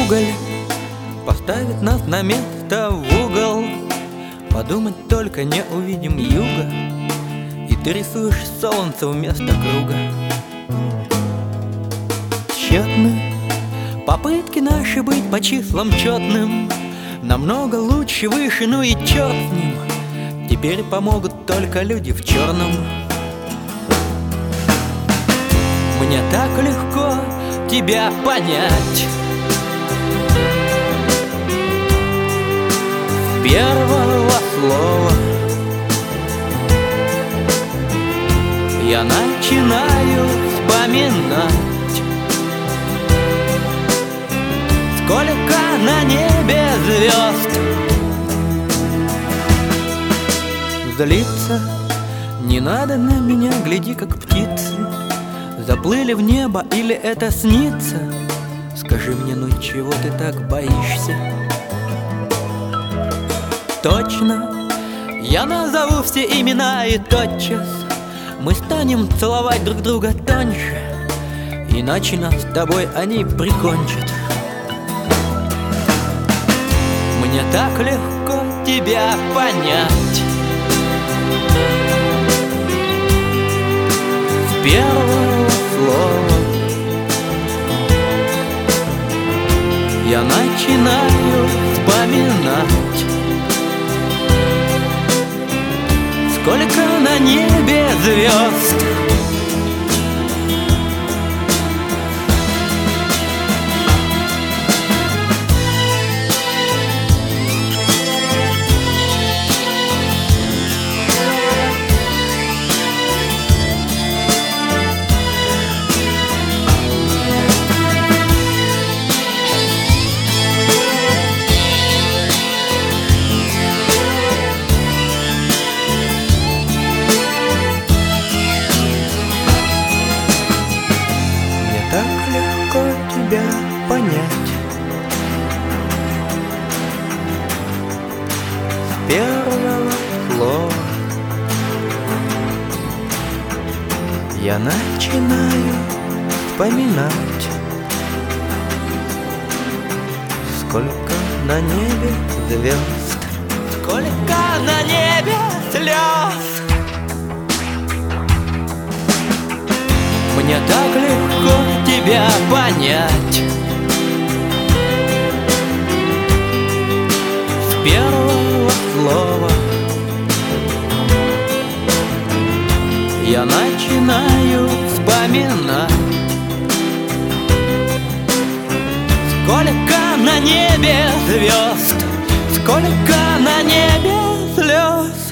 уголь поставит нас на место в угол. Подумать только не увидим юга, и ты рисуешь солнце вместо круга. Тщетны попытки наши быть по числам четным. Намного лучше, выше, ну и чёрт с ним. Теперь помогут только люди в черном. Мне так легко тебя понять. С первого слова я начинаю вспоминать, сколько на небе звезд. Злиться не надо на меня, гляди, как птицы заплыли в небо, или это снится? Скажи мне, ну чего ты так боишься? Точно, я назову все имена, и тотчас мы станем целовать друг друга тоньше, иначе нас с тобой они прикончат. Мне так легко тебя понять. С первого слова я начинаю вспоминать, сколько на небе звезд. Так легко тебя понять. С первого слова я начинаю вспоминать, сколько на небе звезд, сколько на небе слез. Мне так легко тебя понять. С первого слова я начинаю вспоминать, сколько на небе звезд, сколько на небе слез.